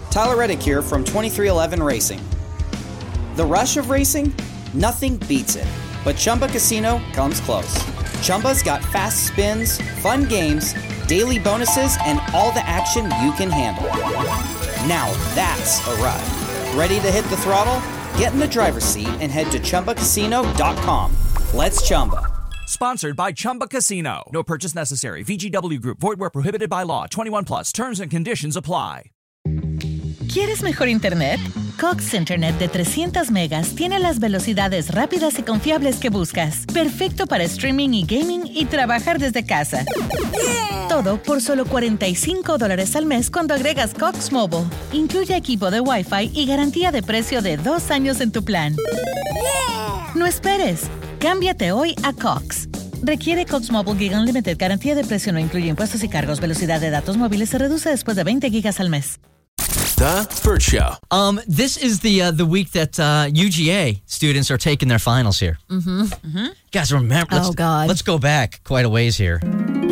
Tyler Reddick here from 2311 Racing. The rush of racing? Nothing beats it. But Chumba Casino comes close. Chumba's got fast spins, fun games, daily bonuses, and all the action you can handle. Now that's a ride. Ready to hit the throttle? Get in the driver's seat and head to ChumbaCasino.com. Let's Chumba. Sponsored by Chumba Casino. No purchase necessary. VGW Group. Void where prohibited by law. 21 plus. Terms and conditions apply. ¿Quieres mejor internet? Cox Internet de 300 megas tiene las velocidades rápidas y confiables que buscas. Perfecto para streaming y gaming y trabajar desde casa. Yeah. Todo por solo $45 al mes cuando agregas Cox Mobile. Incluye equipo de Wi-Fi y garantía de precio de 2 años en tu plan. Yeah. No esperes. Cámbiate hoy a Cox. Requiere Cox Mobile Gig Unlimited. Garantía de precio no incluye impuestos y cargos. Velocidad de datos móviles se reduce después de 20 gigas al mes. The Bert Show. This is the week that UGA students are taking their finals here. Mm-hmm. Mm-hmm. Guys, remember? Let's go back quite a ways here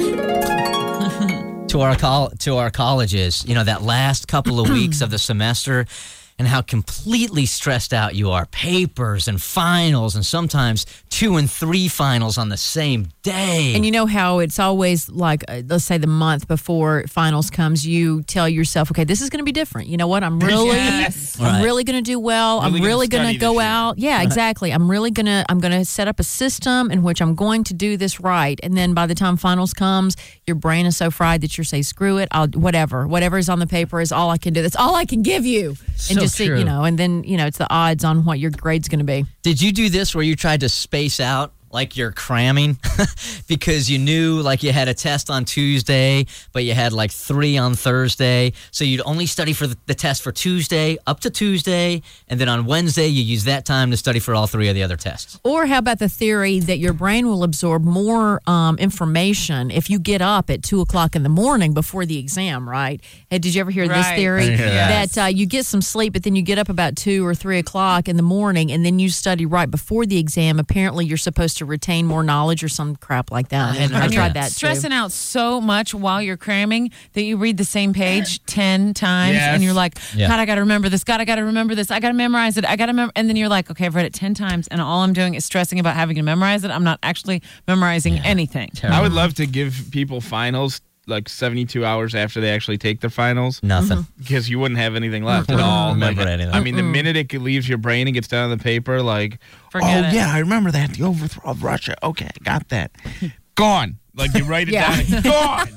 to our colleges. You know, that last couple of weeks of the semester, and how completely stressed out you are. Papers and finals, and sometimes 2 and 3 finals on the same day. And you know how it's always like, let's say the month before finals comes, you tell yourself, okay, this is going to be different. You know what? I'm really going to do well. I'm really going to go out. Yeah, exactly. I'm going to set up a system in which I'm going to do this right. And then by the time finals comes, your brain is so fried that you're saying, screw it. Whatever is on the paper is all I can do. That's all I can give you. And just see, you know, and then, you know, it's the odds on what your grade's going to be. Did you do this where you tried to space out like you're cramming because you knew like you had a test on Tuesday, but you had like 3 on Thursday. So you'd only study for the test for Tuesday up to Tuesday. And then on Wednesday, you use that time to study for all 3 of the other tests. Or how about the theory that your brain will absorb more information if you get up at 2 o'clock in the morning before the exam, right? Hey, did you ever hear this theory? That you get some sleep, but then you get up about 2 or 3 o'clock in the morning and then you study right before the exam. Apparently, you're supposed to retain more knowledge or some crap like that. And I tried that too. Stressing out so much while you're cramming that you read the same page 10 times and you're like, God, I got to remember this. God, I got to remember this. I got to memorize it. I got to remember. And then you're like, okay, I've read it 10 times and all I'm doing is stressing about having to memorize it. I'm not actually memorizing anything. Terrible. I would love to give people finals like 72 hours after they actually take their finals. Nothing. Because you wouldn't have anything left at all. Remember anything. I mean, the minute it leaves your brain and gets down on the paper, like, forget it. Yeah, I remember that. The overthrow of Russia. Okay, got that. Gone. Like, you write it down. It's gone.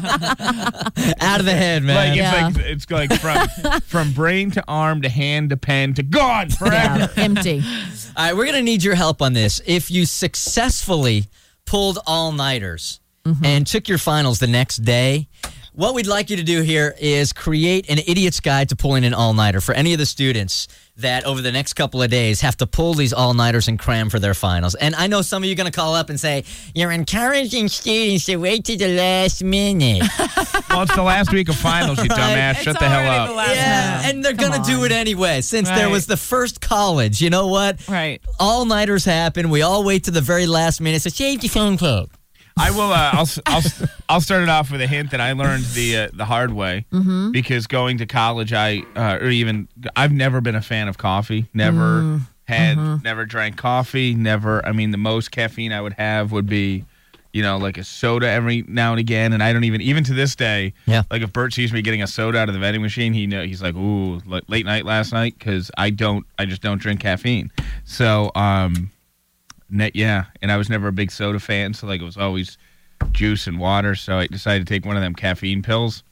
Out of the head, man. Like, it's like from brain to arm to hand to pen to gone forever. Empty. All right, we're going to need your help on this. If you successfully pulled all-nighters, and took your finals the next day, what we'd like you to do here is create an idiot's guide to pulling an all-nighter for any of the students that over the next couple of days have to pull these all-nighters and cram for their finals. And I know some of you are going to call up and say, you're encouraging students to wait to the last minute. Well, it's the last week of finals, you dumbass. Shut the hell up. And they're going to do it anyway since there was the first college. You know what? Right. All-nighters happen. We all wait to the very last minute. So save your phone call. I will. I'll start it off with a hint that I learned the hard way because going to college, I've never been a fan of coffee. Never never drank coffee. Never. I mean, the most caffeine I would have would be, you know, like a soda every now and again. And I don't even to this day. Yeah. Like if Bert sees me getting a soda out of the vending machine, he's like, ooh, late night last night because I just don't drink caffeine. So and I was never a big soda fan, so like it was always juice and water. So I decided to take one of them caffeine pills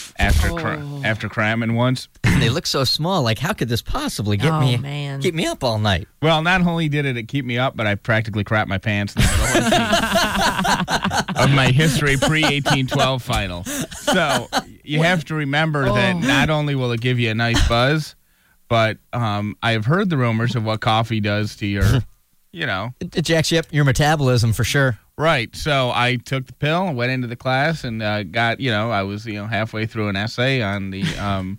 after cramming once. They look so small. Like, how could this possibly get me up all night? Well, not only did it keep me up, but I practically crapped my pants in the middle of my history pre-1812 final. So you have to remember that not only will it give you a nice buzz, but I have heard the rumors of what coffee does to your... You know. It jacks you up your metabolism for sure. Right. So I took the pill and went into the class and got, I was, halfway through an essay on the,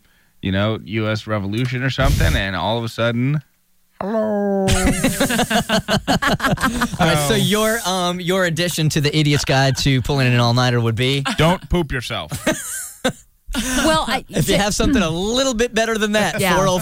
U.S. Revolution or something. And all of a sudden, hello. All right. So your addition to the Idiot's Guide to Pulling an All-Nighter would be? Don't poop yourself. Well, if you have something a little bit better than that,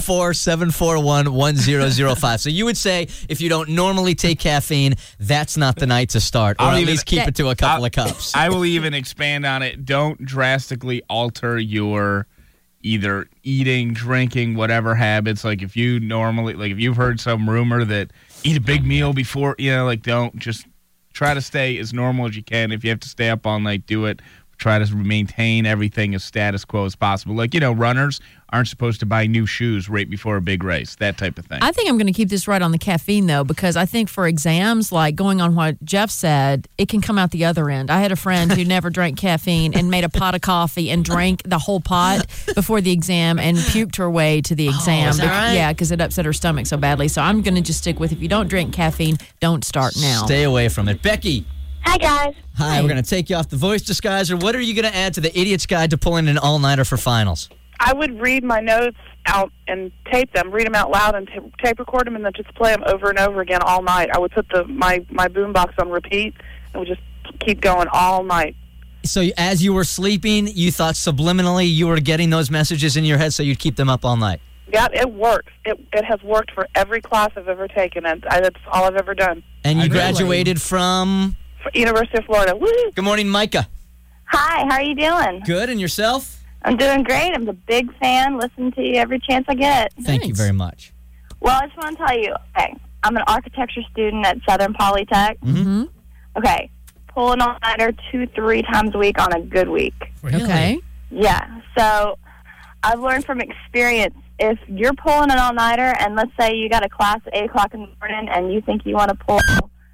404-741-1005. So you would say if you don't normally take caffeine, that's not the night to start, or at least keep it to a couple of cups. I will even expand on it. Don't drastically alter your either eating, drinking, whatever habits. Like if you normally, like if you've heard some rumor that eat a big meal before, don't just try to stay as normal as you can. If you have to stay up all night, do it. Try to maintain everything as status quo as possible. Like, runners aren't supposed to buy new shoes right before a big race, that type of thing. I think I'm going to keep this right on the caffeine, though, because I think for exams, like going on what Jeff said, it can come out the other end. I had a friend who never drank caffeine and made a pot of coffee and drank the whole pot before the exam and puked her way to the exam. Is that right? Yeah, because it upset her stomach so badly. So I'm going to just stick with, if you don't drink caffeine, don't start now. Stay away from it. Becky. Hi, guys. Hi, we're going to take you off the voice disguiser. What are you going to add to the Idiot's Guide to pulling an all-nighter for finals? I would read my notes out and tape them, read them out loud and tape record them, and then just play them over and over again all night. I would put my boombox on repeat and would just keep going all night. So as you were sleeping, you thought subliminally you were getting those messages in your head, so you'd keep them up all night? Yeah, it works. It has worked for every class I've ever taken, and that's all I've ever done. And you graduated from? University of Florida. Woo! Good morning, Micah. Hi, how are you doing? Good, and yourself? I'm doing great. I'm a big fan. Listen to you every chance I get. Thank you very much. Well, I just want to tell you, okay, I'm an architecture student at Southern Polytech. Mm-hmm. Okay, pull an all-nighter 2-3 times a week on a good week. Really? Okay. Yeah, so I've learned from experience, if you're pulling an all-nighter and let's say you got a class at 8 o'clock in the morning and you think you want to pull,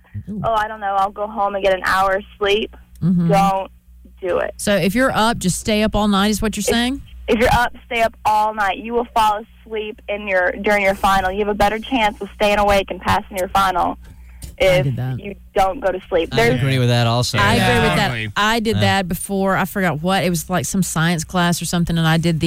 I don't know, I'll go home and get an hour's sleep. Mm-hmm. Don't do it. So if you're up, just stay up all night is what you're saying? If you're up, stay up all night. You will fall asleep during your final. You have a better chance of staying awake and passing your final if you don't go to sleep. I agree with that also. I agree with that. I did that before. I forgot what. It was like some science class or something, and I did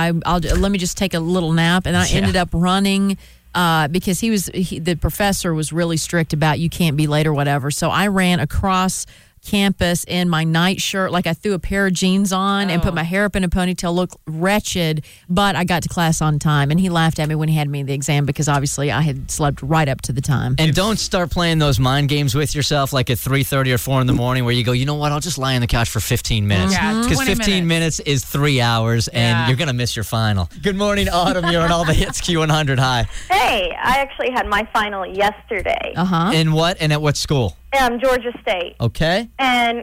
let me just take a little nap, and I ended up running because the professor was really strict about you can't be late or whatever. So I ran across campus in my night shirt, like I threw a pair of jeans on and put my hair up in a ponytail, looked wretched, but I got to class on time, and he laughed at me when he had me in the exam because obviously I had slept right up to the time. And don't start playing those mind games with yourself like at 3:30 or 4 in the morning where you go, you know what, I'll just lie on the couch for 15 minutes. Because 15 minutes is 3 hours, and you're going to miss your final. Good morning, Autumn. You're on all the hits, Q100. Hi. Hey, I actually had my final yesterday. In what? And at what school? Georgia State. Okay. And,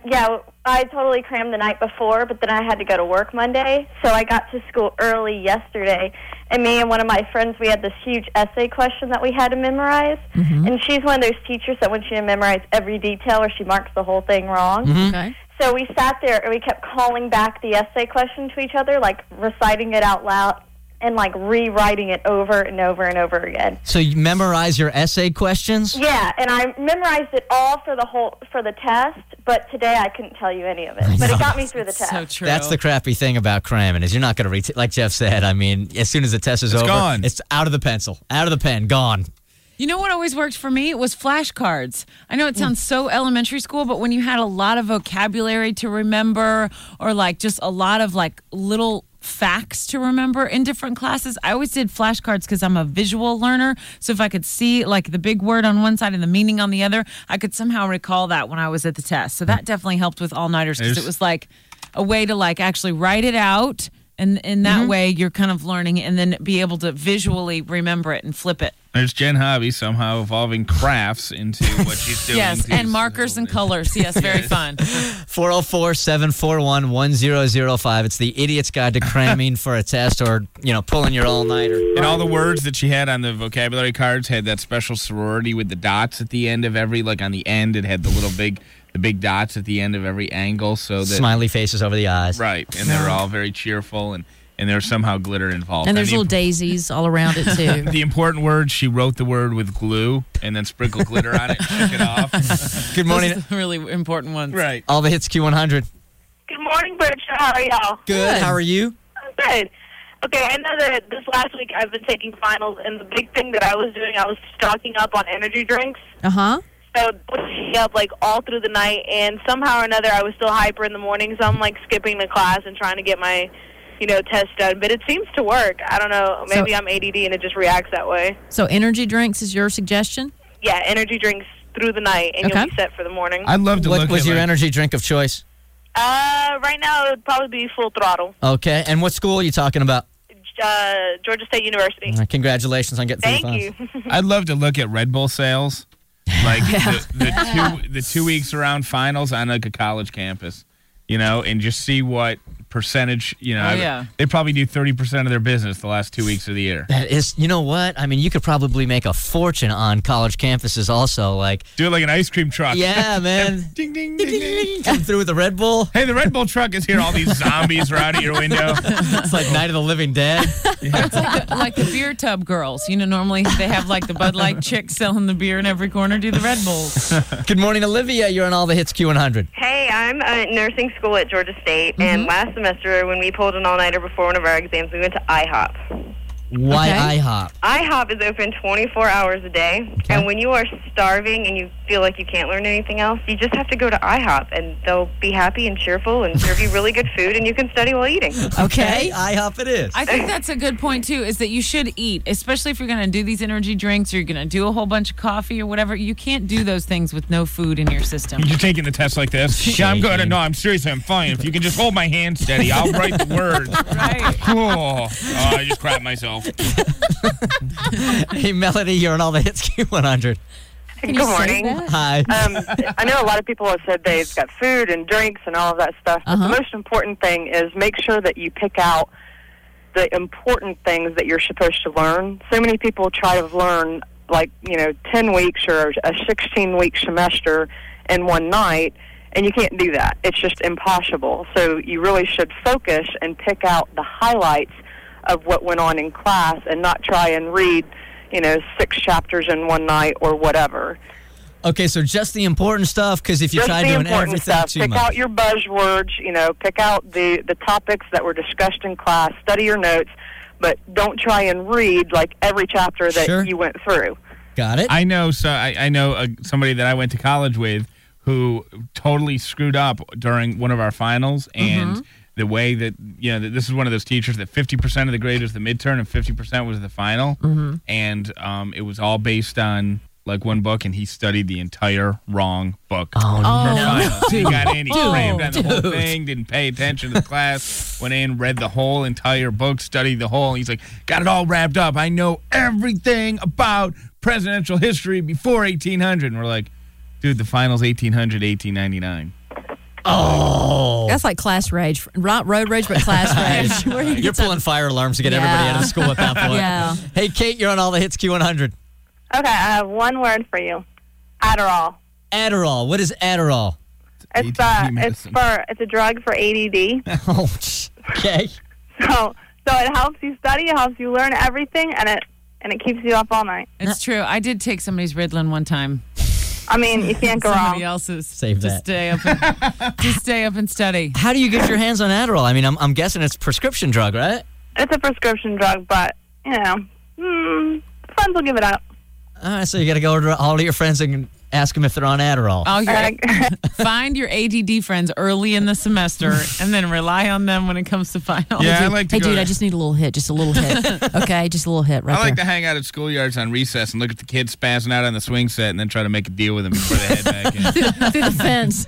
I totally crammed the night before, but then I had to go to work Monday. So I got to school early yesterday. And me and one of my friends, we had this huge essay question that we had to memorize. Mm-hmm. And she's one of those teachers that wants you to memorize every detail or she marks the whole thing wrong. Mm-hmm. Okay. So we sat there and we kept calling back the essay question to each other, like reciting it out loud and like rewriting it over and over and over again. So you memorize your essay questions? Yeah, and I memorized it all for the test, but today I couldn't tell you any of it. But it got me through the test. So true. That's the crappy thing about cramming is you're not going to like Jeff said. I mean, as soon as the test is over, gone. It's out of the pencil, out of the pen, gone. You know what always worked for me? It was flashcards. I know it sounds so elementary school, but when you had a lot of vocabulary to remember or like just a lot of like little facts to remember in different classes, I always did flashcards because I'm a visual learner. So if I could see like the big word on one side and the meaning on the other, I could somehow recall that when I was at the test. So that definitely helped with all-nighters because it was like a way to like actually write it out. And in that way, you're kind of learning and then be able to visually remember it and flip it. There's Jen Hobby somehow evolving crafts into what she's doing. Yes, and markers and colors. Yes, very fun. 404-741-1005. It's the Idiot's Guide to Cramming for a test or, pulling your all-nighter. And all the words that she had on the vocabulary cards had that special sorority with the dots at the end of every, like on the end, it had the big dots at the end of every angle. So that smiley faces over the eyes. Right, and they were all very cheerful and there's somehow glitter involved. And there's little daisies all around it, too. The important word, she wrote the word with glue and then sprinkled glitter on it and shook it off. Good morning. Those are the really important ones. Right. All the hits, Q100. Good morning, Bird Show. How are y'all? Good. How are you? I'm good. Okay, I know that this last week I've been taking finals, and the big thing that I was doing, I was stocking up on energy drinks. Uh-huh. So I was up like all through the night, and somehow or another I was still hyper in the morning, so I'm like skipping the class and trying to get my test done, but it seems to work. I don't know. Maybe I'm ADD and it just reacts that way. So energy drinks is your suggestion? Yeah, energy drinks through the night, and you'll be set for the morning. I'd love to look at What was your energy drink of choice? Right now, it would probably be Full Throttle. Okay, and what school are you talking about? Georgia State University. Congratulations on getting through the Thank you. I'd love to look at Red Bull sales, like the 2 weeks around finals on like a college campus, and just see what percentage, they probably do 30% of their business the last 2 weeks of the year. That is, you know what? I mean, you could probably make a fortune on college campuses also. Like do it like an ice cream truck. Yeah, man. Ding, ding, ding, ding. Come through with the Red Bull. Hey, the Red Bull truck is here. All these zombies are out of your window. It's like Night of the Living Dead. It's like the beer tub girls. Normally they have like the Bud Light chicks selling the beer in every corner. Do the Red Bulls. Good morning, Olivia. You're on all the hits Q100. Hey, I'm at nursing school at Georgia State, and last semester when we pulled an all-nighter before one of our exams, we went to IHOP. Why IHOP? IHOP is open 24 hours a day, and when you are starving and you feel like you can't learn anything else, you just have to go to IHOP, and they'll be happy and cheerful and serve you really good food, and you can study while eating. Okay, IHOP it is. I think that's a good point, too, is that you should eat, especially if you're going to do these energy drinks or you're going to do a whole bunch of coffee or whatever. You can't do those things with no food in your system. You're taking the test like this? Yeah, I'm good. No, I'm serious. I'm fine. If you can just hold my hand steady, I'll write the words. Right. Oh, I just crapped myself. Hey, Melody, you're on all the hits Q100. Good morning. Hi. I know a lot of people have said they've got food and drinks and all of that stuff, but the most important thing is make sure that you pick out the important things that you're supposed to learn. So many people try to learn 10 weeks or a 16-week semester in one night, and you can't do that. It's just impossible. So you really should focus and pick out the highlights of what went on in class and not try and read 6 chapters in one night or whatever. Okay, so just the important stuff, because if you try doing everything too much. Pick out your buzzwords, pick out the topics that were discussed in class, study your notes, but don't try and read like every chapter that you went through. Got it. I know somebody that I went to college with who totally screwed up during one of our finals, and the way that, this is one of those teachers that 50% of the grade was the midterm and 50% was the final. And it was all based on like one book, and he studied the entire wrong book. Oh, no. He got in, he crammed on the whole thing, didn't pay attention to the class, went in, read the whole entire book, studied the whole, and he's like, got it all wrapped up. I know everything about presidential history before 1800. And we're like, dude, the final's 1800, 1899. Oh. That's like class rage. Not road rage, but class rage. You're pulling fire alarms to get everybody out of school at that point. Yeah. Hey, Kate, you're on all the hits Q100. Okay, I have one word for you. Adderall. Adderall. What is Adderall? It's a drug for ADD. Oh, okay. So it helps you study, it helps you learn everything, and it keeps you up all night. It's true. I did take somebody's Ritalin one time. I mean, you can't go wrong. Somebody else's. Save that. To stay up and study. How do you get your hands on Adderall? I mean, I'm guessing it's a prescription drug, right? It's a prescription drug, but, friends will give it up. All right, so you got to go to all of your friends and ask them if they're on Adderall. Find your ADD friends early in the semester and then rely on them when it comes to finals. Yeah, I like to I just need a little hit. Just a little hit. Okay, just a little hit right I like there. to hang out at schoolyards on recess and look at the kids spazzing out on the swing set and then try to make a deal with them before they head back in. Through the fence.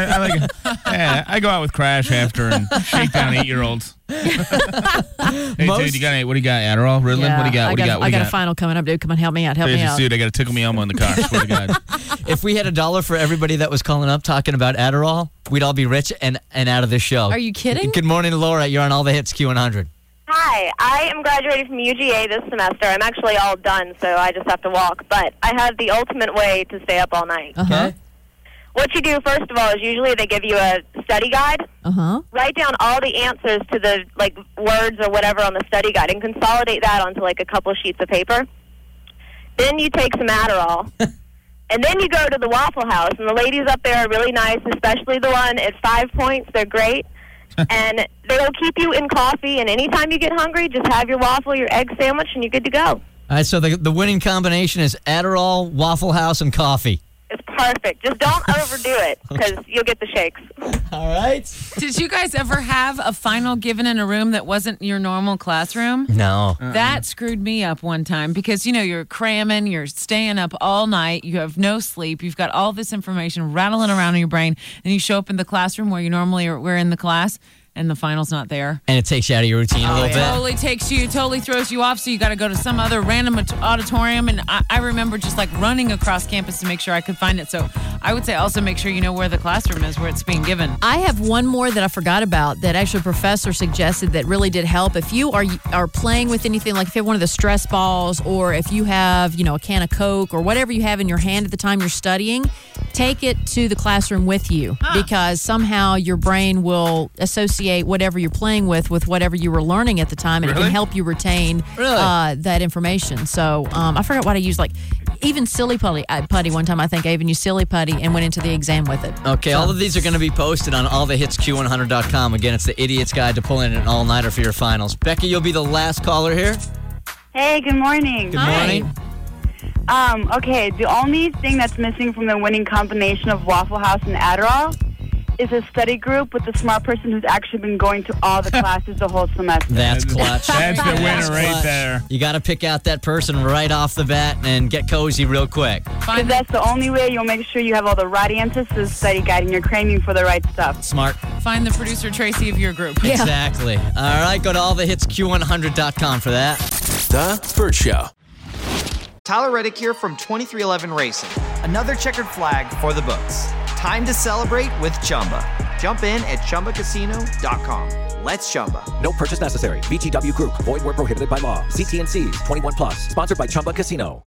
I go out with Crash after and shake down 8-year-olds. Hey, dude, what do you got? Adderall? Ritalin? Yeah, what do you got? I got a final coming up, dude. Come on, help me out. Dude, I got to tickle me Elmo in the car. Swear to God. If we had $1 for everybody that was calling up talking about Adderall, we'd all be rich and out of this show. Are you kidding? Good morning, Laura. You're on all the hits Q100. Hi, I am graduating from UGA this semester. I'm actually all done, so I just have to walk. But I have the ultimate way to stay up all night. Okay. What you do, first of all, is usually they give you a study guide. Write down all the answers to the words or whatever on the study guide and consolidate that onto a couple sheets of paper. Then you take some Adderall. And then you go to the Waffle House, and the ladies up there are really nice, especially the one at 5 Points. They're great. And they'll keep you in coffee, and anytime you get hungry, just have your waffle, your egg sandwich, and you're good to go. All right, so the winning combination is Adderall, Waffle House, and coffee. It's Perfect. Just don't overdo it because you'll get the shakes. All right. Did you guys ever have a final given in a room that wasn't your normal classroom? No. That screwed me up one time because, you're cramming, you're staying up all night, you have no sleep, you've got all this information rattling around in your brain, and you show up in the classroom where you normally were in the class, and the final's not there. And it takes you out of your routine a little bit. Totally throws you off, so you got to go to some other random auditorium. And I remember just like running across campus to make sure I could find it. So I would say also make sure you know where the classroom is, where it's being given. I have one more that I forgot about that actually a professor suggested that really did help. If you are playing with anything, like if you have one of the stress balls, or if you have, a can of Coke or whatever you have in your hand at the time you're studying, take it to the classroom with you because somehow your brain will associate whatever you're playing with whatever you were learning at the time, and it can help you retain that information. So I forgot what I used, like even silly putty one time. I think I even used silly putty and went into the exam with it. Okay, all of these are going to be posted on allthehitsq100.com. Again, it's the idiot's guide to pulling an all-nighter for your finals. Becky, you'll be the last caller here. Hey, good morning. Good morning. Okay, the only thing that's missing from the winning combination of Waffle House and Adderall is a study group with a smart person who's actually been going to all the classes the whole semester. That's clutch. That's the winner right there. You got to pick out that person right off the bat and get cozy real quick. Because that's the only way you'll make sure you have all the right answers to the study guide and you're craving for the right stuff. Smart. Find the producer Tracy of your group. Yeah. Exactly. All right, go to allthehitsq100.com for that. The Burt Show. Tyler Reddick here from 2311 Racing. Another checkered flag for the books. Time to celebrate with Chumba. Jump in at ChumbaCasino.com. Let's Chumba. No purchase necessary. VGW Group. Void where prohibited by law. See T&Cs. 21 plus. Sponsored by Chumba Casino.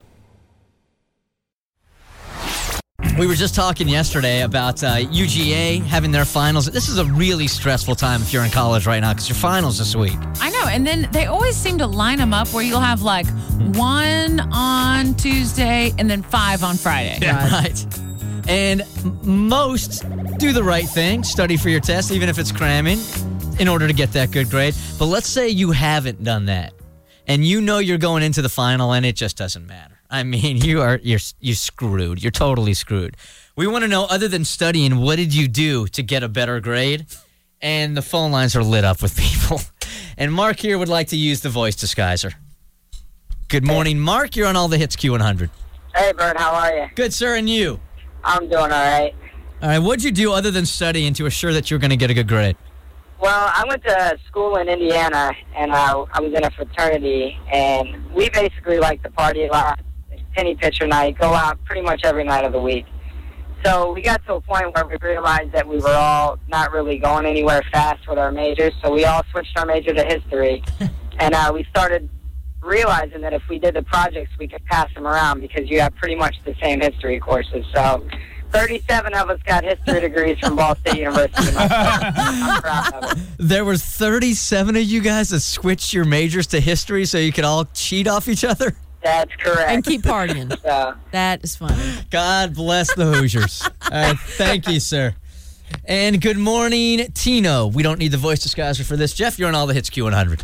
We were just talking yesterday about UGA having their finals. This is a really stressful time if you're in college right now because your finals this week. I know, and then they always seem to line them up where you'll have like 1 on Tuesday and then 5 on Friday. Yeah, right. And most do the right thing, study for your test, even if it's cramming, in order to get that good grade. But let's say you haven't done that, and you know you're going into the final, and it just doesn't matter. I mean, you're screwed. You're totally screwed. We want to know, other than studying, what did you do to get a better grade? And the phone lines are lit up with people. And Mark here would like to use the voice disguiser. Good morning, Mark. You're on All the Hits Q100. Hey, Bert. How are you? Good, sir. And you? I'm doing all right. All right. What'd you do other than studying to assure that you were going to get a good grade? Well, I went to school in Indiana, and I was in a fraternity, and we basically like to party a lot. Penny pitcher night, go out pretty much every night of the week. So we got to a point where we realized that we were all not really going anywhere fast with our majors, so we all switched our major to history. And we started realizing that if we did the projects, we could pass them around because you have pretty much the same history courses. So 37 of us got history degrees from Ball State University. I'm proud of it. There were 37 of you guys that switched your majors to history so you could all cheat off each other? That's correct. And keep partying. That is funny. God bless the Hoosiers. Thank you, sir. And good morning, Tino. We don't need the voice disguiser for this. Jeff, you're on All the Hits Q100.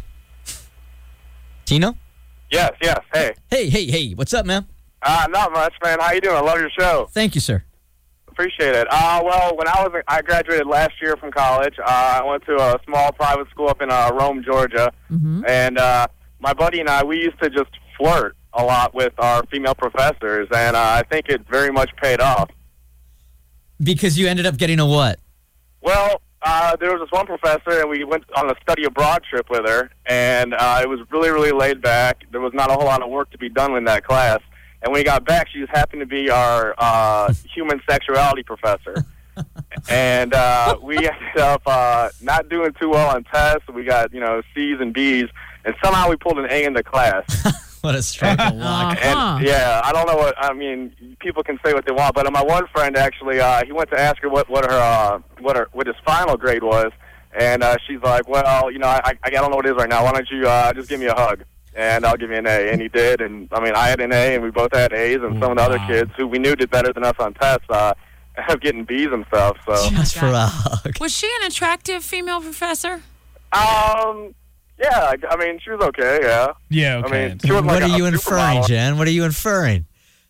Tino? Yes. Hey. Hey. What's up, man? Not much, man. How you doing? I love your show. Thank you, sir. Appreciate it. Well, when I graduated last year from college, I went to a small private school up in Rome, Georgia. Mm-hmm. And my buddy and I, we used to just flirt a lot with our female professors, and I think it very much paid off. Because you ended up getting a what? Well, there was this one professor, and we went on a study abroad trip with her, and it was really, really laid back. There was not a whole lot of work to be done in that class. And when we got back, she just happened to be our human sexuality professor. And we ended up not doing too well on tests. We got, C's and B's, and somehow we pulled an A in the class. What a stroke of luck. And, yeah, I don't know people can say what they want, but my one friend actually, he went to ask her what his final grade was, and she's like, well, I don't know what it is right now. Why don't you just give me a hug, and I'll give you an A. And he did, and I had an A, and we both had A's, and some of the other kids who we knew did better than us on tests ended up getting B's and stuff. So just for a hug. Was she an attractive female professor? Yeah, she was okay, yeah. Yeah, okay. What are you inferring, Jen? What are you inferring?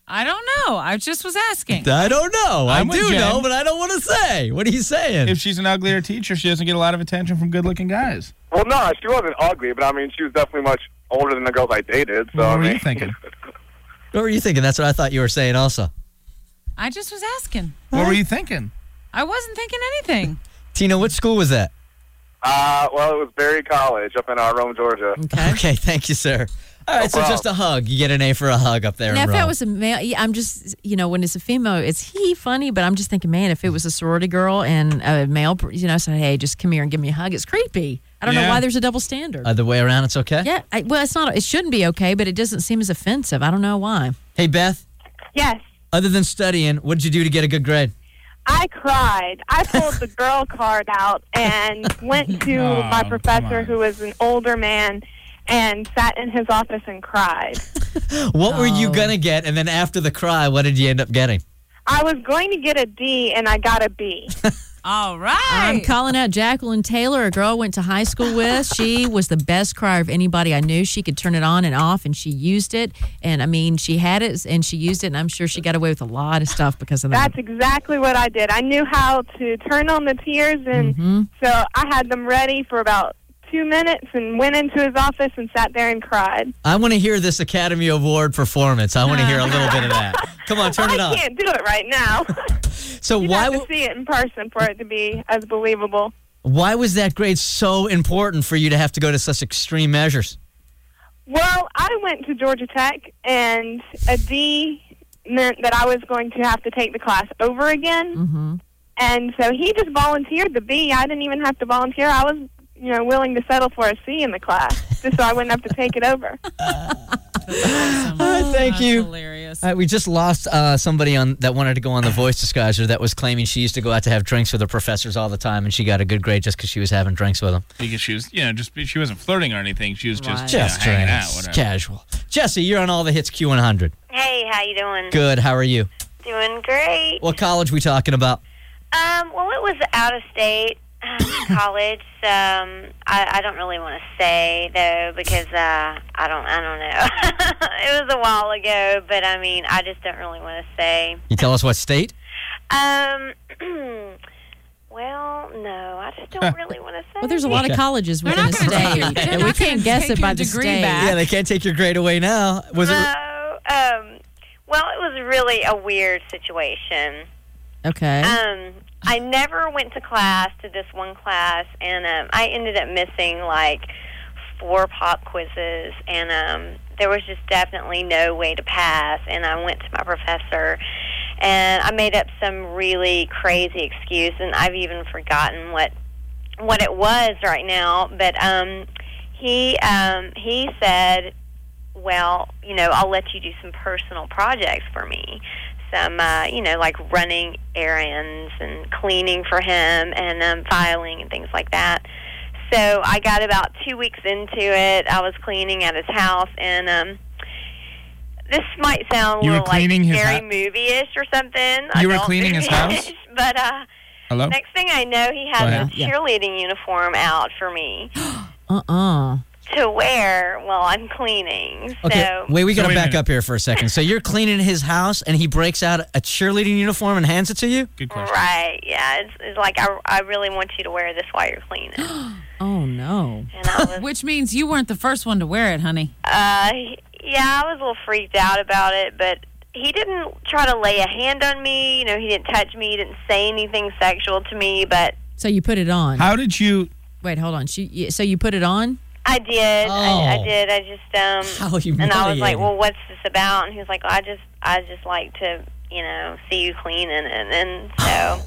I don't know. I just was asking. I don't know. I I'm with do Jen. know, but I don't want to say. What are you saying? If she's an uglier teacher, she doesn't get a lot of attention from good-looking guys. Well, no, she wasn't ugly, but I mean, she was definitely much older than the girls I dated. So What were you thinking? What were you thinking? That's what I thought you were saying also. I just was asking. What were you thinking? I wasn't thinking anything. Tina, what school was that? Well, it was Berry College up in Rome, Georgia. Okay, thank you, sir. All right, so just a hug. You get an A for a hug up there Now, in if Rome. that was a male, I'm just, when it's a female, it's he funny, but I'm just thinking, man, if it was a sorority girl and a male, said, hey, just come here and give me a hug, it's creepy. I don't know why there's a double standard. Other way around, it's okay? Yeah, it's not. It shouldn't be okay, but it doesn't seem as offensive. I don't know why. Hey, Beth, Yes. other than studying, what did you do to get a good grade? I cried. I pulled the girl card out and went to my professor, who was an older man, and sat in his office and cried. What were you going to get? And then after the cry, what did you end up getting? I was going to get a D, and I got a B. All right. I'm calling out Jacqueline Taylor, a girl I went to high school with. She was the best crier of anybody I knew. She could turn it on and off, and she used it. And, I mean, she had it, and she used it, and I'm sure she got away with a lot of stuff because of that. That's exactly what I did. I knew how to turn on the tears, and so I had them ready for about 2 minutes and went into his office and sat there and cried. I want to hear this Academy Award performance. I want to hear a little bit of that. Come on, turn it on. I can't do it right now. So You'd why have to see it in person for it to be as believable. Why was that grade so important for you to have to go to such extreme measures? Well, I went to Georgia Tech, and a D meant that I was going to have to take the class over again. Mm-hmm. And so he just volunteered the B. I didn't even have to volunteer. I was, willing to settle for a C in the class just so I wouldn't have to take it over. Thank you. Hilarious. We just lost somebody that wanted to go on The Voice Disguiser that was claiming she used to go out to have drinks with her professors all the time, and she got a good grade just because she was having drinks with them. Because she was, she wasn't flirting or anything. She was just, Just hanging drinks, out. Whatever. casual. Jesse, you're on all the hits Q100. Hey, how you doing? Good. How are you? Doing great. What college we talking about? Well, it was out of state college. I don't really want to say though because I don't know. It was a while ago, but I mean, I just don't really want to say. You tell us what state? Well, no, I just don't really want to say. Well, there's a lot of colleges They're within not the gonna take state, your- they're and we not gonna can't guess take it by your the degree state. back. Yeah, they can't take your grade away now. Was it? No, well, it was really a weird situation. Okay. I never went to class, to this one class, and I ended up missing like 4 pop quizzes, and there was just definitely no way to pass. And I went to my professor, and I made up some really crazy excuse, and I've even forgotten what it was right now. But he said, well, I'll let you do some personal projects for me. Some, like running errands and cleaning for him and filing and things like that. So I got about 2 weeks into it. I was cleaning at his house, and this might sound a You were little like cleaning his scary hou- movie-ish or something. You were Adult cleaning his movie-ish, house? But Hello? next thing I know, he Go had ahead. this cheerleading uniform out for me Uh-uh. to wear while I'm cleaning. Okay, So wait, we got to wait a back minute. up here for a second. So you're cleaning his house, and he breaks out a cheerleading uniform and hands it to you? Good question. Right, yeah. It's like, I really want you to wear this while you're cleaning. Oh, no. And I was, Which means you weren't the first one to wear it, honey. yeah, I was a little freaked out about it, but he didn't try to lay a hand on me. He didn't touch me. He didn't say anything sexual to me, but So you put it on. How did you? Wait, hold on. So you put it on? I did. I Oh. did. I just, How and I was humiliating. like, well, what's this about? And he was like, well, I just like to, see you cleaning. And so,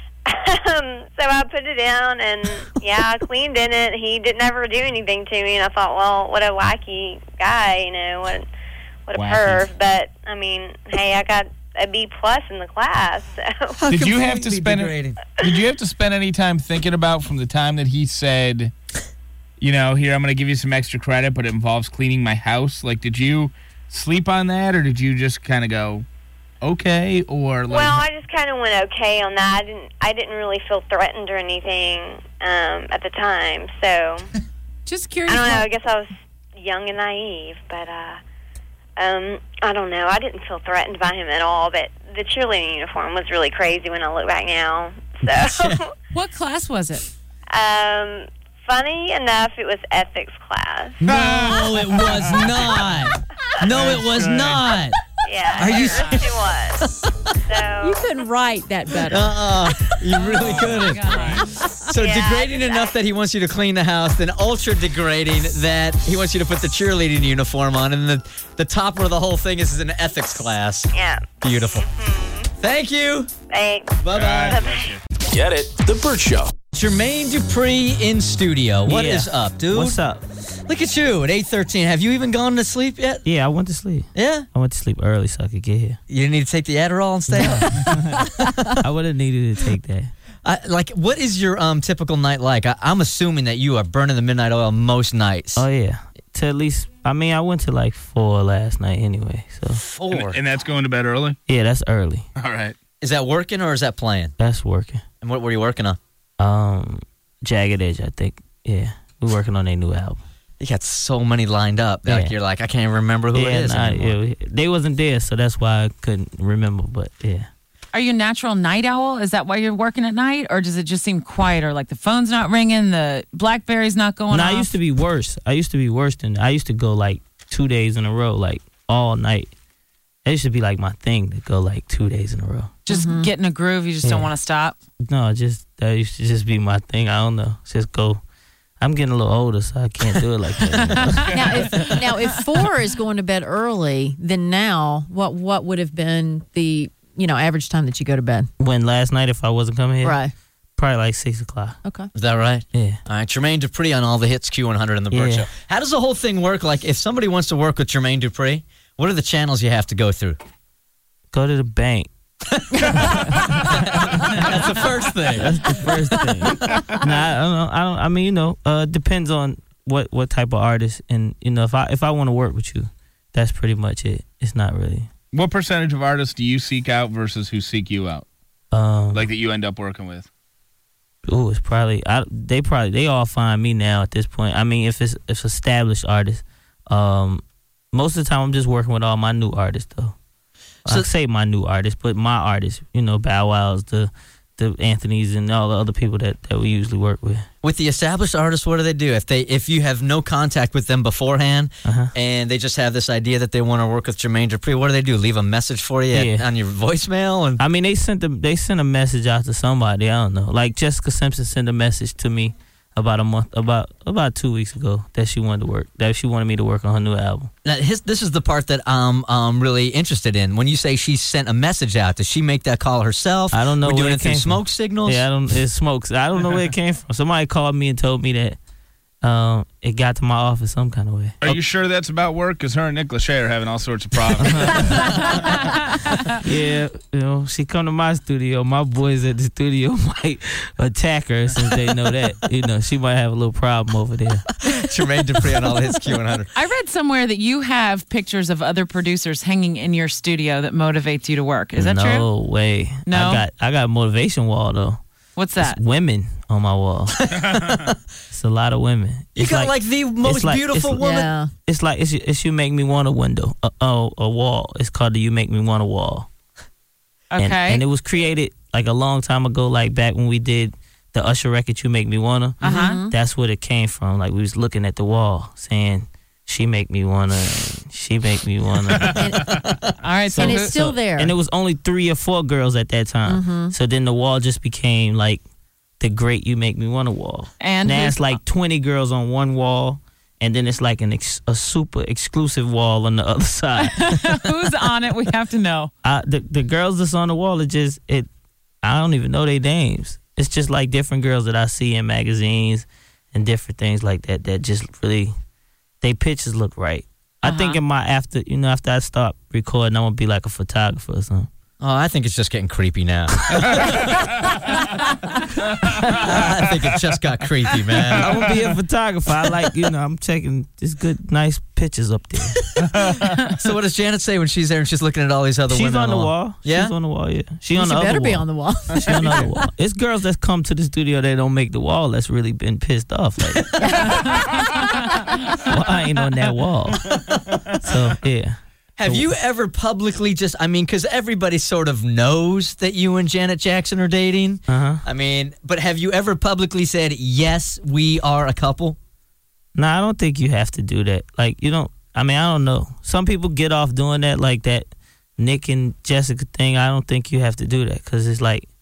so I put it down, and yeah, I cleaned in it. He didn't ever do anything to me, and I thought, well, what a wacky guy, what a Wacky. perv. But I mean, hey, I got a B+ in the class. So Did you have to completely spend? degrading. Did you have to spend any time thinking about from the time that he said, here I'm going to give you some extra credit, but it involves cleaning my house? Like, did you sleep on that, or did you just kind of go, okay, or like? well, I just kind of went okay on that. I didn't really feel threatened or anything at the time. So Just I curious. don't know. I guess I was young and naive, but I don't know. I didn't feel threatened by him at all, but the cheerleading uniform was really crazy when I look back now. So, what class was it? Funny enough, it was ethics class. No, it was not. No, it was not. Yeah, Are you it was. So You couldn't write that better. You really couldn't. So Yeah, degrading enough that he wants you to clean the house, then ultra degrading that he wants you to put the cheerleading uniform on, and the topper of the whole thing is an ethics class. Yeah. Beautiful. Thank you. Thanks. Bye-bye. Get it? The Burt Show. Jermaine Dupri in studio. What is up, dude? What's up? Look at you at 8:13. Have you even gone to sleep yet? Yeah, I went to sleep. Yeah? I went to sleep early so I could get here. You didn't need to take the Adderall and stay up? I would have needed to take that. What is your typical night like? I'm assuming that you are burning the midnight oil most nights. Oh, yeah. To at least, I went to like 4 last night anyway. So 4? And that's going to bed early? Yeah, that's early. All right. Is that working or is that playing? That's working. And what were you working on? Jagged Edge, I think. Yeah, we're working on a new album. You got so many lined up. Yeah. Like you're like, I can't even remember who it is anymore. They wasn't there, so that's why I couldn't remember. But yeah. Are you a natural night owl? Is that why you're working at night? Or does it just seem quieter? Like the phone's not ringing, the BlackBerry's not going off? I used to be worse. I used to go like 2 days in a row, like all night. That used to be like my thing to go like 2 days in a row. Just get in a groove, you just don't want to stop? No, that used to just be my thing. I don't know. Just go. I'm getting a little older, so I can't do it like that. Now, if 4 is going to bed early, then now what would have been the average time that you go to bed? When last night, if I wasn't coming here, right? Probably like 6 o'clock. Okay, is that right? Yeah. All right, Jermaine Dupri on all the hits Q100 in the Burt Show. How does the whole thing work? Like, if somebody wants to work with Jermaine Dupri, what are the channels you have to go through? Go to the bank. That's the first thing. That's the first thing. I don't. Depends on what type of artist, and if I want to work with you, that's pretty much it. It's not really. What percentage of artists do you seek out versus who seek you out? Like that you end up working with? Oh, it's probably they all find me now at this point. If it's established artists, most of the time I'm just working with all my new artists though. So, I say my new artists, but my artists, Bow Wows, the Anthonys, and all the other people that we usually work with. With the established artists, what do they do? If you have no contact with them beforehand, and they just have this idea that they want to work with Jermaine Dupri, what do they do? Leave a message for you on your voicemail? And they sent a message out to somebody. I don't know. Like Jessica Simpson sent a message to me about 2 weeks ago that she wanted me to work on her new album. Now, this is the part that I'm really interested in. When you say she sent a message out, does she make that call herself? I don't know. We're doing it through from. smoke signals? Yeah, it's smokes. I don't know where it came from. Somebody called me and told me that it got to my office some kind of way. Are you sure that's about work? Because her and Nick Lachey are having all sorts of problems. Yeah, she come to my studio. My boys at the studio might attack her since they know that. She might have a little problem over there. Jermaine Dupri on all his Q100. I read somewhere that you have pictures of other producers hanging in your studio that motivates you to work. Is that true? No way. No? I got a motivation wall though. What's that? It's women on my wall. It's a lot of women. You got like the most beautiful woman. Yeah. It's like it's You Make Me Want a Window. A wall. It's called the You Make Me Want a Wall. Okay. And it was created like a long time ago, like back when we did the Usher record, You Make Me Wanna. That's what it came from. Like we was looking at the wall saying, she make me wanna, she make me wanna. All right, and it's still there. And it was only 3 or 4 girls at that time. So then the wall just became like the great You Make Me Wanna wall. And now it's like 20 girls on one wall, and then it's like a super exclusive wall on the other side. Who's on it? We have to know. The girls that's on the wall are just I don't even know their names. It's just like different girls that I see in magazines and different things like that. That just really, they pictures look right. I think after I start recording, I'm gonna be like a photographer or something. Oh, I think it's just getting creepy now. I think it just got creepy, man. I'm gonna be a photographer. I like, I'm taking just good, nice pictures up there. So what does Janet say when she's there and she's looking at all these other women? She's on the wall. Yeah? She's on the wall, yeah. She on the other better wall. be on the wall. She on the other wall. It's girls that come to the studio that don't make the wall that's really been pissed off. Like, well, I ain't on that wall. So, yeah. Have you ever publicly because everybody sort of knows that you and Janet Jackson are dating. But have you ever publicly said, yes, we are a couple? No, I don't think you have to do that. Like, you don't, I don't know. Some people get off doing that, like that Nick and Jessica thing. I don't think you have to do that because it's like,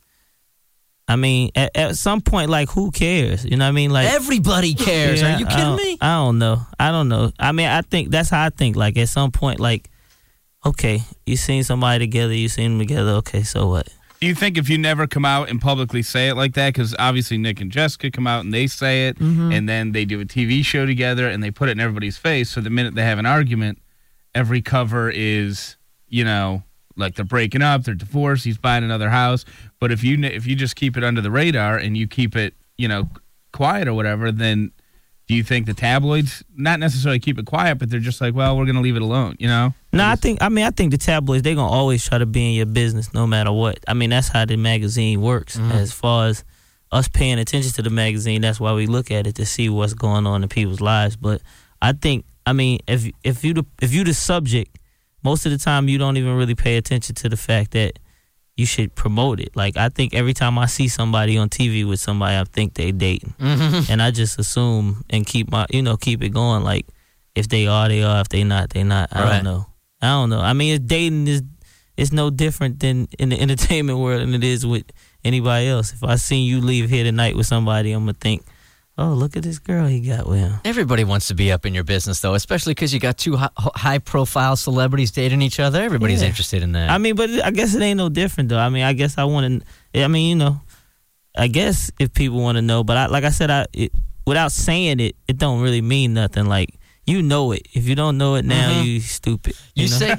at some point, like, who cares? You know what I mean? Like, everybody cares. Are you kidding me? I don't know. I think that's how I think. Like, at some point, like, okay, you seen somebody together, you seen them together, okay, so what? Do you think if you never come out and publicly say it like that, because obviously Nick and Jessica come out and they say it, and then they do a TV show together and they put it in everybody's face, so the minute they have an argument, every cover is, like they're breaking up, they're divorced, he's buying another house. But if you just keep it under the radar and you keep it, quiet or whatever, then do you think the tabloids not necessarily keep it quiet, but they're just like, well, we're going to leave it alone, No, I think the tabloids, they're going to always try to be in your business no matter what. That's how the magazine works. As far as us paying attention to the magazine, that's why we look at it to see what's going on in people's lives. But I think, if you the subject, most of the time you don't even really pay attention to the fact that you should promote it. Like, I think every time I see somebody on TV with somebody, I think they dating. And I just assume and keep it going. Like, if they are, they are. If they not, they not. I don't know. Dating it's no different than in the entertainment world than it is with anybody else. If I seen you leave here tonight with somebody, I'm going to think, oh, look at this girl he got with him. Everybody wants to be up in your business, though, especially because you got two high-profile celebrities dating each other. Everybody's interested in that. But I guess it ain't no different, though. I guess I want to, I guess if people want to know. But like I said, without saying it, it don't really mean nothing. Like, you know it. If you don't know it now, you stupid. You say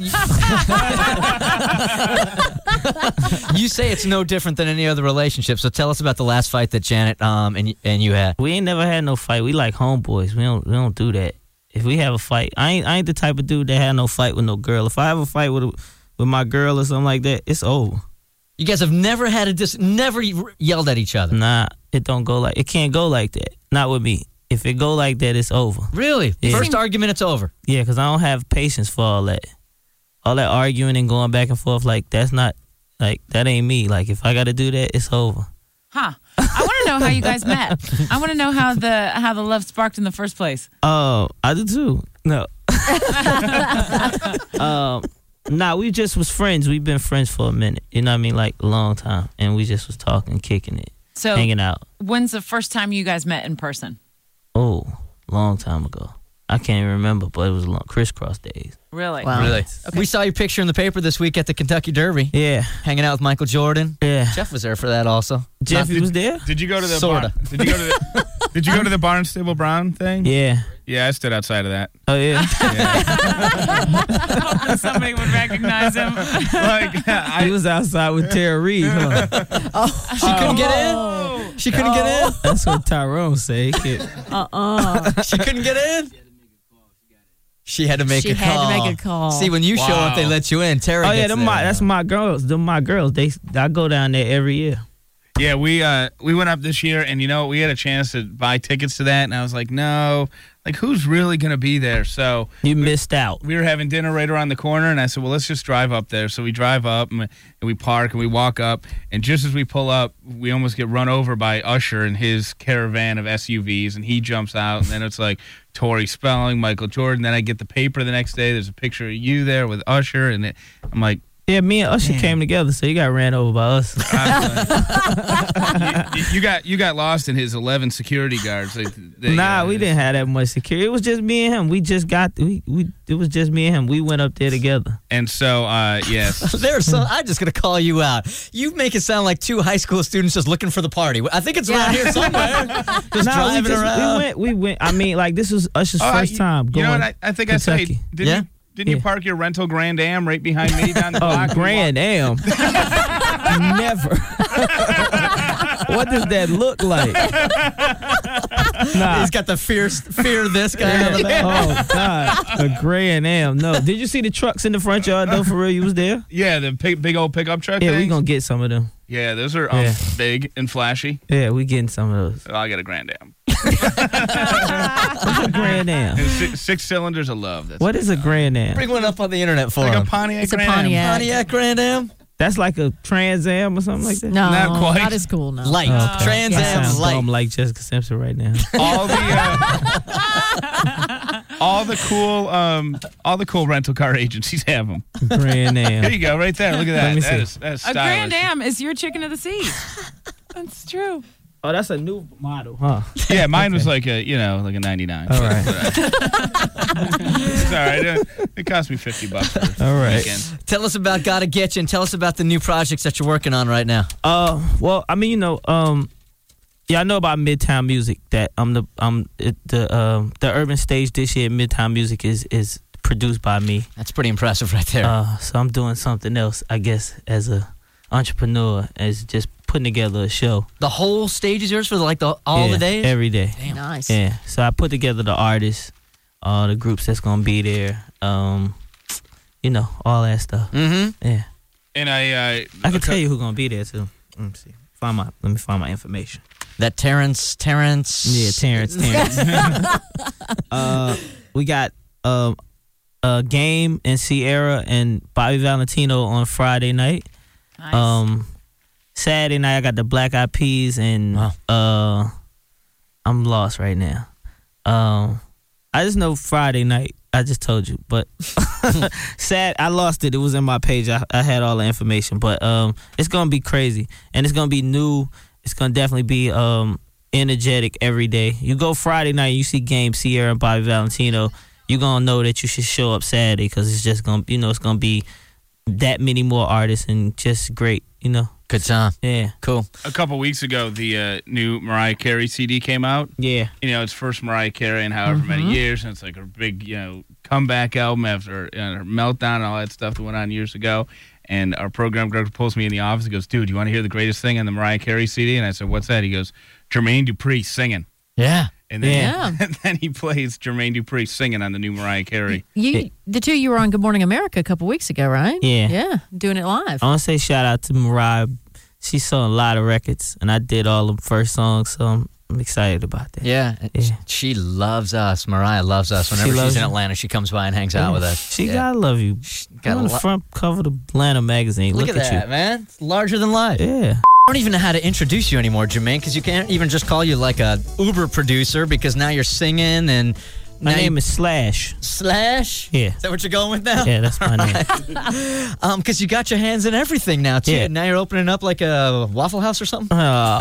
you say it's no different than any other relationship. So tell us about the last fight that Janet and you had. We ain't never had no fight. We like homeboys. We don't do that. If we have a fight, I ain't the type of dude that had no fight with no girl. If I have a fight with my girl or something like that, it's over. You guys have never had never yelled at each other. Nah, it can't go like that. Not with me. If it go like that, it's over. Really? Yeah. First argument, it's over. Yeah, because I don't have patience for all that. All that arguing and going back and forth, like, that's not, like, that ain't me. Like, if I got to do that, it's over. Huh. I want to know how you guys met. I want to know how the love sparked in the first place. Oh, I do too. No. Nah, we just was friends. We've been friends for a minute. You know what I mean? Like, a long time. And we just was talking, kicking it, hanging out. When's the first time you guys met in person? Oh, long time ago. I can't even remember, but it was long crisscross days. Really? Wow. Really? Okay. We saw your picture in the paper this week at the Kentucky Derby. Yeah. Hanging out with Michael Jordan. Yeah. Jeff was there for that also. Jeffy was there? Did you go to the Sorta. Did you go to the Barnstable Brown thing? Yeah. Yeah, I stood outside of that. Oh, yeah? Hoping somebody would recognize him. He was outside with Tara Reid, huh? She couldn't get in? She couldn't get in? That's what Tyrone said. She couldn't get in? She had to make a call. She had to make a call. See, when you show up, they let you in. Tara gets there. That's my girls. Them my girls. I go down there every year. Yeah, we went up this year, and we had a chance to buy tickets to that, and I was like, no, like, who's really going to be there? So you missed out. We were having dinner right around the corner, and I said, well, let's just drive up there. So we drive up, and we park, and we walk up, and just as we pull up, we almost get run over by Usher and his caravan of SUVs, and he jumps out, and then it's like Tori Spelling, Michael Jordan. Then I get the paper the next day. There's a picture of you there with Usher, and I'm like, yeah, me and Usher came together, so you got ran over by us. You got lost in his 11 security guards. We didn't have that much security. It was just me and him. It was just me and him. We went up there together. And so, yes. I'm just going to call you out. You make it sound like two high school students just looking for the party. I think it's around here somewhere. Driving around. We went. I mean, like, this was Usher's first time going. You know what? I think Kentucky. I say, Didn't you park your rental Grand Am right behind me down the block? Oh, Grand Am. Never. What does that look like? He's got the fear this guy on the back. Oh, God. A Grand Am. No. Did you see the trucks in the front yard, though, for real? You was there? Yeah, the big old pickup truck Yeah, things? we going to get some of them. Yeah, those are big and flashy. Yeah, we getting some of those. I got a Grand Am. What's a Grand Am? Six cylinders of love. What is a Grand Am? Bring one up on the internet for like him. a Pontiac It's a Grand Am. Pontiac. Pontiac Grand Am? That's like a Trans Am or something like that? No, Not quite. not as cool. No. Light. Okay. Trans I Am sound light. dumb like Jessica Simpson right now. All the cool rental car agencies have them. Grand Am. There you go, right there. Look at that. Let me That see. is A stylish. Grand Am is your chicken of the sea. That's true. Oh, that's a new model, huh? Yeah, mine was like a 99. All right. It's all right. It cost me $50 for the All right. weekend. Tell us about Gotta Get You and tell us about the new projects that you're working on right now. Well, I mean, I know about Midtown Music. That the urban stage this year. Midtown Music is produced by me. That's pretty impressive right there. So I'm doing something else, I guess, as a entrepreneur, as just putting together a show. The whole stage is yours for all the days? Every day. Damn. Nice. Yeah. So I put together the artists, the groups that's gonna be there, all that stuff. Mm-hmm. Yeah. And I can tell you who's gonna be there too. Let me see. Let me find my information. That Terrence. Yeah, Terrence. We got Game and Sierra and Bobby Valentino on Friday night. Nice. Saturday night I got the Black Eyed Peas and I'm lost right now. I just know Friday night. I just told you, but I lost it. It was in my page. I had all the information, but it's gonna be crazy and it's gonna be new. It's gonna definitely be energetic every day. You go Friday night, you see Game, Sierra, and Bobby Valentino. You're gonna know that you should show up Saturday because it's just gonna, it's gonna be that many more artists and just great, Good time. Yeah. Cool. A couple weeks ago, the new Mariah Carey CD came out. Yeah. It's first Mariah Carey in however many years, and it's like a big, comeback album after her meltdown and all that stuff that went on years ago. And our program director pulls me in the office and goes, "Dude, you want to hear the greatest thing on the Mariah Carey CD?" And I said, "What's that?" He goes, "Jermaine Dupri singing." Yeah. And then, and then he plays Jermaine Dupri singing on the new Mariah Carey. The two you were on Good Morning America a couple weeks ago, right? Yeah. Yeah, doing it live. I want to say shout out to Mariah. She saw a lot of records, and I did all the first songs, so I'm excited about that. Yeah. She loves us. Mariah loves us. Whenever she's in Atlanta, she comes by and hangs out with us. She gotta love you. On the front cover of the Atlanta magazine. Look at that, you, man. It's larger than life. Yeah. I don't even know how to introduce you anymore, Jermaine, because you can't even just call you like a Uber producer because now you're singing and... My name is Slash. Slash? Yeah. Is that what you're going with now? Yeah, that's my name. Because you got your hands in everything now, too. Yeah. Now you're opening up like a Waffle House or something?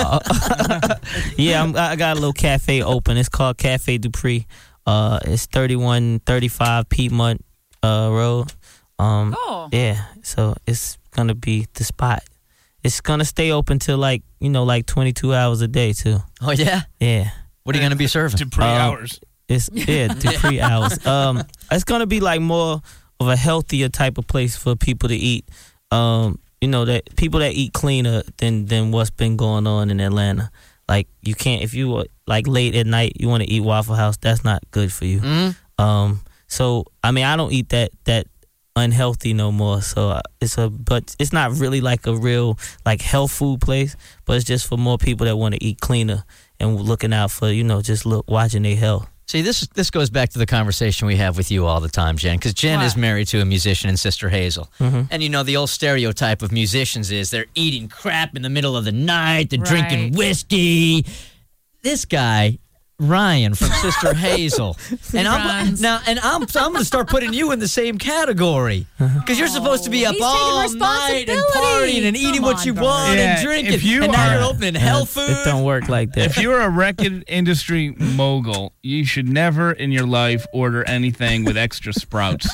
Yeah, I got a little cafe open. It's called Cafe Dupri. It's 3135 Piedmont Road. Yeah, so it's going to be the spot. It's going to stay open till like 22 hours a day, too. Oh, yeah? Yeah. What are you going to be serving? Dupri hours. Dupri hours. It's gonna be like more of a healthier type of place for people to eat. That people that eat cleaner than what's been going on in Atlanta. Like you can't, if you like late at night you want to eat Waffle House, that's not good for you. Mm-hmm. So I mean I don't eat that unhealthy no more. So but it's not really like a real like health food place, but it's just for more people that want to eat cleaner and looking out for just watching their health. See, this goes back to the conversation we have with you all the time, Jen, because Jen is married to a musician and Sister Hazel. Mm-hmm. And the old stereotype of musicians is they're eating crap in the middle of the night, they're drinking whiskey. This guy, Ryan from Sister Hazel. And I'm going to start putting you in the same category because you're supposed to be up all night and partying and eating what you want and drinking. And now you're opening health food. It don't work like that. If you're a record industry mogul, you should never in your life order anything with extra sprouts.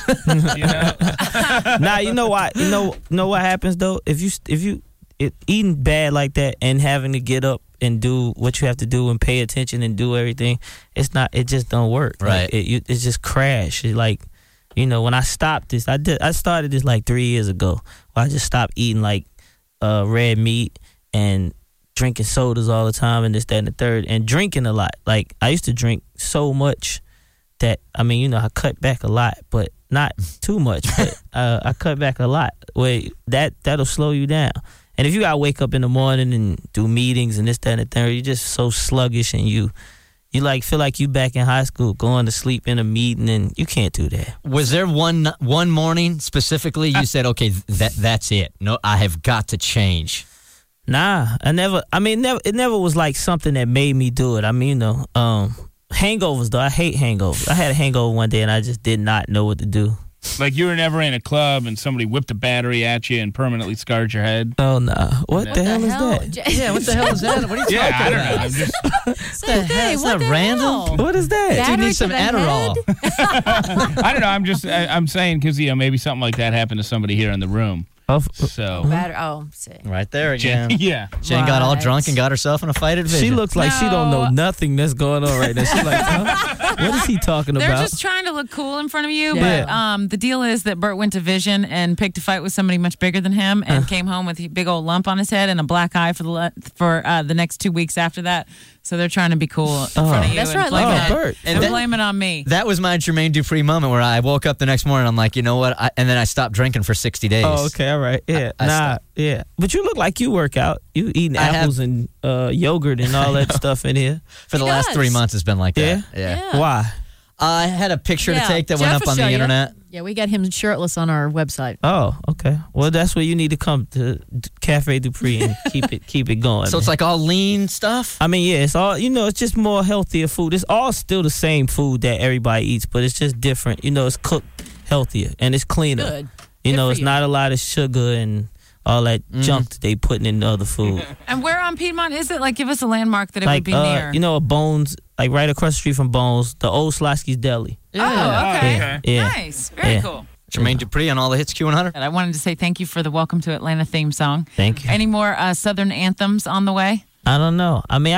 Nah, you know why? You know what happens though? If you eating bad like that and having to get up and do what you have to do and pay attention and do everything, it just don't work. Right. Like, it just crash. It like, when I stopped this, I started this like 3 years ago. Where I just stopped eating like red meat and drinking sodas all the time and this, that, and the third, and drinking a lot. Like I used to drink so much that I cut back a lot, but not too much. But I cut back a lot. Wait, that'll slow you down. And if you gotta wake up in the morning and do meetings and this, that, and the third, you're just so sluggish and you You like feel like you back in high school, going to sleep in a meeting, and you can't do that. Was there one morning specifically you said, okay, that's it? No, I have got to change. Nah, it never was like something that made me do it. I mean, hangovers though. I hate hangovers. I had a hangover one day and I just did not know what to do. Like you were never in a club and somebody whipped a battery at you and permanently scarred your head? Oh, no. What the hell is that? Yeah, what the hell is that? What are you talking about? I don't know. I'm just... What the hell? Is that random? What is that? You need some Adderall. I don't know. I'm saying because, maybe something like that happened to somebody here in the room. See. Right there again. Yeah. Jane got all drunk and got herself in a fight at Vision. She looks like she don't know nothing that's going on right now. She's like, huh? What is he talking They're about? just trying to look cool in front of you. Yeah. But the deal is that Bert went to Vision and picked a fight with somebody much bigger than him and came home with a big old lump on his head and a black eye for the next 2 weeks after that. So they're trying to be cool in front of you. That's right. Bert. And blame it on me. That was my Jermaine Dupri moment where I woke up the next morning. I'm like, you know what? And then I stopped drinking for 60 days. Oh, okay. All right. Yeah. Yeah. But you look like you work out. You eating apples and yogurt and all that stuff in here. For the last 3 months, it's been like that. Yeah. Why? I had a picture to take that went up on the internet. Yeah, we got him shirtless on our website. Oh, okay. Well, that's where you need to come to Cafe Dupree and keep it going. So it's like all lean stuff? I mean, yeah, it's all, it's just more healthier food. It's all still the same food that everybody eats, but it's just different. It's cooked healthier and it's cleaner. Good. It's not a lot of sugar and all that junk that they putting in the other food. And where on Piedmont is it? Like, give us a landmark that it would be near. A Bones, like right across the street from Bones, the old Slosky's Deli. Oh, okay. Yeah. Nice. Very cool. Jermaine Dupri on all the hits Q100. And I wanted to say thank you for the Welcome to Atlanta theme song. Thank you. Any more Southern anthems on the way? I don't know. I mean,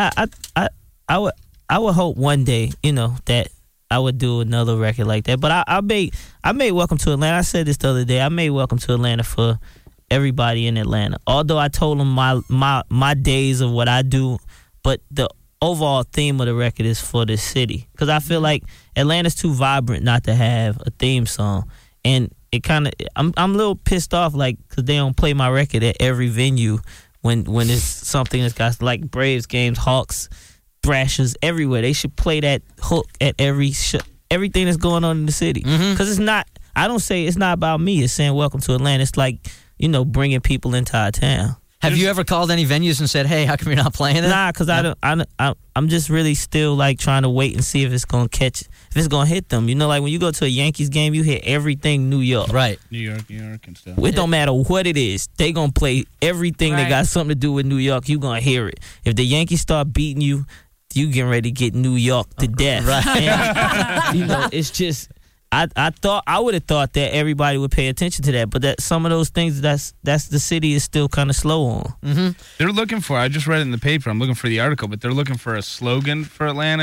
I would hope one day, that I would do another record like that. But I made Welcome to Atlanta. I said this the other day. I made Welcome to Atlanta for everybody in Atlanta. Although I told them my days of what I do, but the overall theme of the record is for the city. Because I feel like Atlanta's too vibrant not to have a theme song. And it kind of, I'm a little pissed off, like, because they don't play my record at every venue when it's something that's got, like, Braves games, Hawks, Thrashers, everywhere. They should play that hook at everything that's going on in the city. Because it's not, I don't say it's not about me. It's saying welcome to Atlanta. It's like, bringing people into our town. Have you ever called any venues and said, hey, how come you're not playing it? Nah, because I'm just really still like trying to wait and see if it's going to catch, if it's going to hit them. Like when you go to a Yankees game, you hear everything New York. Right. New York and stuff. It don't matter what it is. They going to play everything that got something to do with New York. You going to hear it. If the Yankees start beating you, you getting ready to get New York to death. Right. And, it's just... I would have thought that everybody would pay attention to that, but that some of those things that's the city is still kind of slow on. They're looking for. I just read it in the paper. I'm looking for the article, but they're looking for a slogan for Atlanta.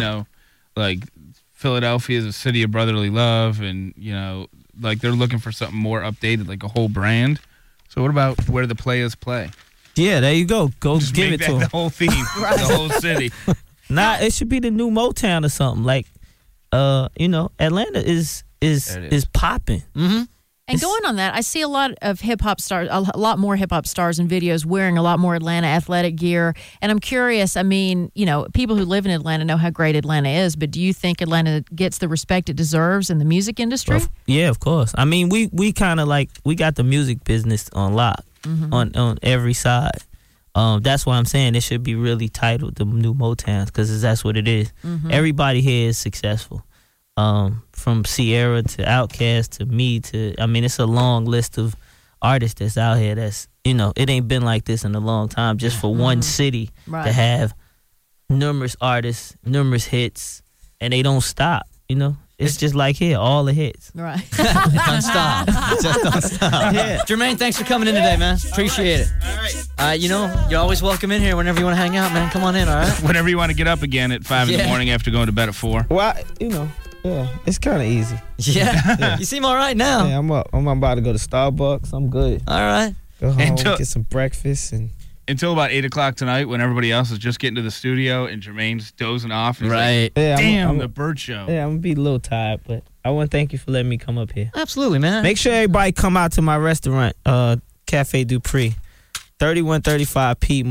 Like Philadelphia is a city of brotherly love, and like they're looking for something more updated, like a whole brand. So what about where the players play? Yeah, there you go. Go just give make it to them. The whole theme, the whole city. Nah, it should be the new Motown or something like. Atlanta is popping. And going on that, I see a lot of hip hop stars, a lot more hip hop stars in videos wearing a lot more Atlanta athletic gear. And I'm curious. I mean, people who live in Atlanta know how great Atlanta is, but do you think Atlanta gets the respect it deserves in the music industry? Well, yeah, of course. I mean, we kind of like we got the music business on lock on every side. That's why I'm saying it should be really titled the new Motown because that's what it is. Everybody here is successful. From Sierra to Outkast to me to, it's a long list of artists that's out here that's, it ain't been like this in a long time just for one city to have numerous artists, numerous hits, and they don't stop, It's just like here, all the hits. Right. Don't stop. Just don't stop. Yeah. Jermaine, thanks for coming in today, man. Appreciate it. All right. You're always welcome in here whenever you want to hang out, man. Come on in, all right? Whenever you want to get up again at 5 in the morning after going to bed at 4. Well, yeah, it's kind of easy. Yeah. You seem all right now. Yeah, I'm up. I'm about to go to Starbucks. I'm good. All right. Go home, get some breakfast and... Until about 8 o'clock tonight, when everybody else is just getting to the studio and Jermaine's dozing off. And right. Like, damn, the Bird Show. Yeah, I'm going to be a little tired, but I want to thank you for letting me come up here. Absolutely, man. Make sure everybody come out to my restaurant, Cafe Dupree, 3135 Piedmont.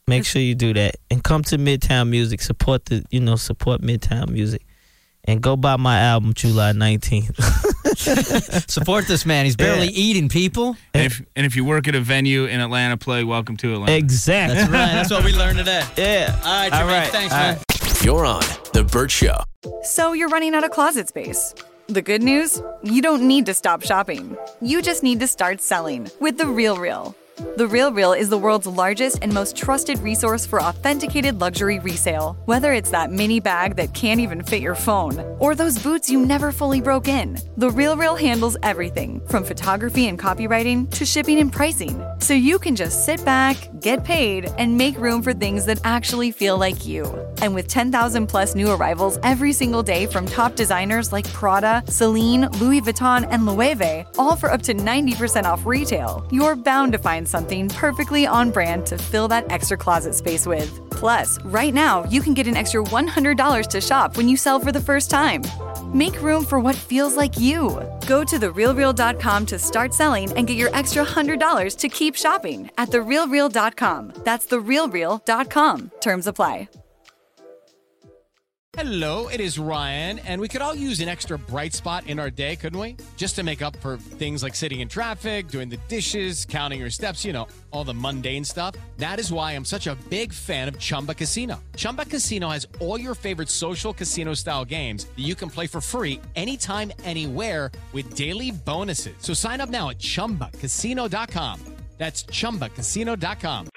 Make sure you do that. And come to Midtown Music. Support Midtown Music. And go buy my album July 19th. Support this man. He's barely eating people. And if you work at a venue in Atlanta, play Welcome to Atlanta. Exactly. That's right. That's what we learned today. Yeah. All right, Jermaine. Thanks, man. You're on The Bert Show. So you're running out of closet space. The good news? You don't need to stop shopping. You just need to start selling with The RealReal. The RealReal is the world's largest and most trusted resource for authenticated luxury resale. Whether it's that mini bag that can't even fit your phone, or those boots you never fully broke in, The RealReal handles everything from photography and copywriting to shipping and pricing. So you can just sit back, get paid, and make room for things that actually feel like you. And with 10,000 plus new arrivals every single day from top designers like Prada, Celine, Louis Vuitton, and Loewe, all for up to 90% off retail, you're bound to find something perfectly on brand to fill that extra closet space with. Plus, right now, you can get an extra $100 to shop when you sell for the first time. Make room for what feels like you. Go to therealreal.com to start selling and get your extra $100 to keep shopping at therealreal.com. That's therealreal.com. Terms apply. Hello, it is Ryan, and we could all use an extra bright spot in our day, couldn't we? Just to make up for things like sitting in traffic, doing the dishes, counting your steps, all the mundane stuff. That is why I'm such a big fan of Chumba Casino. Chumba Casino has all your favorite social casino-style games that you can play for free anytime, anywhere with daily bonuses. So sign up now at ChumbaCasino.com. That's ChumbaCasino.com.